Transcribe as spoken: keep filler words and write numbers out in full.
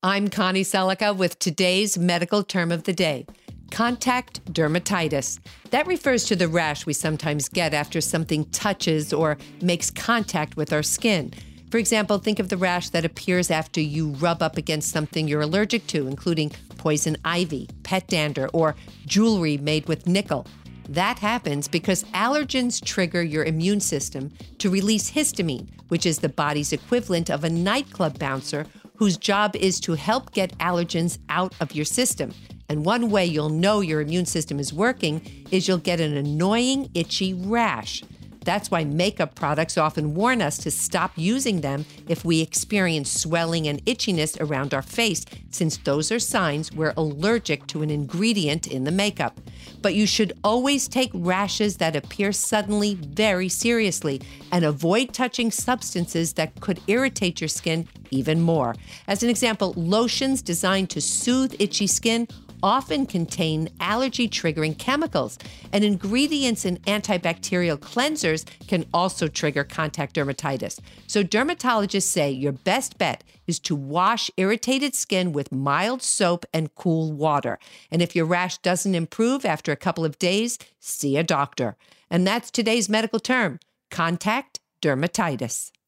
I'm Connie Selica with today's medical term of the day, contact dermatitis. That refers to the rash we sometimes get after something touches or makes contact with our skin. For example, think of the rash that appears after you rub up against something you're allergic to, including poison ivy, pet dander, or jewelry made with nickel. That happens because allergens trigger your immune system to release histamine, which is the body's equivalent of a nightclub bouncer whose job is to help get allergens out of your system. And one way you'll know your immune system is working is you'll get an annoying, itchy rash. That's why makeup products often warn us to stop using them if we experience swelling and itchiness around our face, since those are signs we're allergic to an ingredient in the makeup. But you should always take rashes that appear suddenly very seriously and avoid touching substances that could irritate your skin even more. As an example, lotions designed to soothe itchy skin often contain allergy-triggering chemicals, and ingredients in antibacterial cleansers can also trigger contact dermatitis. So dermatologists say your best bet is to wash irritated skin with mild soap and cool water. And if your rash doesn't improve after a couple of days, see a doctor. And that's today's medical term, contact dermatitis.